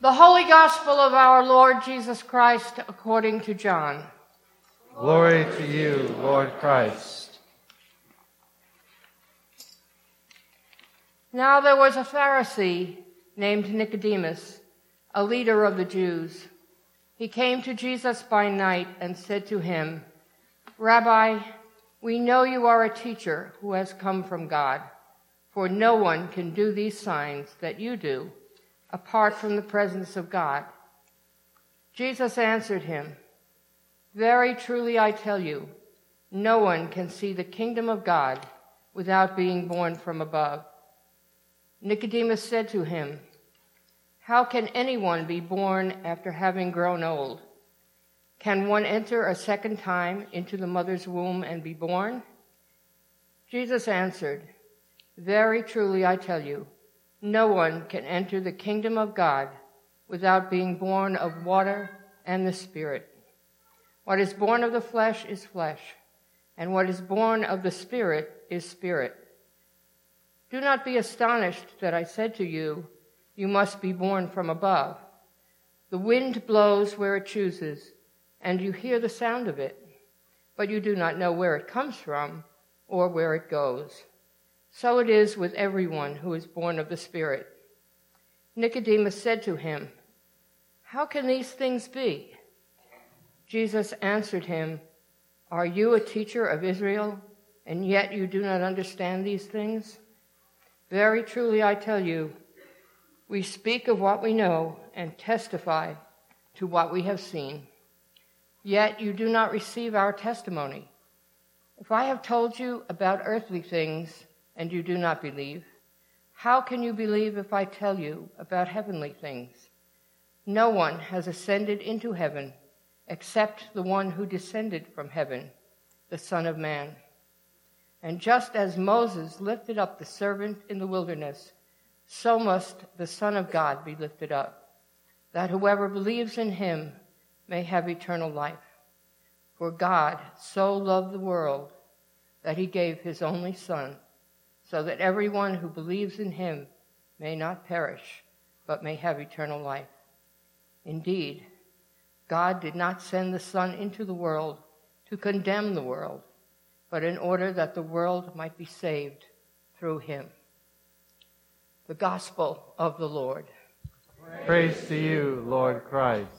The Holy Gospel of our Lord Jesus Christ according to John. Glory to you, Lord Christ. Now there was a Pharisee named Nicodemus, a leader of the Jews. He came to Jesus by night and said to him, "Rabbi, we know you are a teacher who has come from God, for no one can do these signs that you do apart from the presence of God." Jesus answered him, "Very truly I tell you, no one can see the kingdom of God without being born from above." Nicodemus said to him, "How can anyone be born after having grown old? Can one enter a second time into the mother's womb and be born?" Jesus answered, "Very truly I tell you, no one can enter the kingdom of God without being born of water and the Spirit. What is born of the flesh is flesh, and what is born of the Spirit is spirit. Do not be astonished that I said to you, you must be born from above. The wind blows where it chooses, and you hear the sound of it, but you do not know where it comes from or where it goes. So it is with everyone who is born of the Spirit." Nicodemus said to him, "How can these things be?" Jesus answered him, "Are you a teacher of Israel, and yet you do not understand these things? Very truly I tell you, we speak of what we know and testify to what we have seen. Yet you do not receive our testimony. If I have told you about earthly things and you do not believe, how can you believe if I tell you about heavenly things? No one has ascended into heaven except the one who descended from heaven, the Son of Man. And just as Moses lifted up the serpent in the wilderness, so must the Son of God be lifted up, that whoever believes in him may have eternal life. For God so loved the world that he gave his only Son, so that everyone who believes in him may not perish, but may have eternal life. Indeed, God did not send the Son into the world to condemn the world, but in order that the world might be saved through him." The Gospel of the Lord. Praise to you, Lord Christ.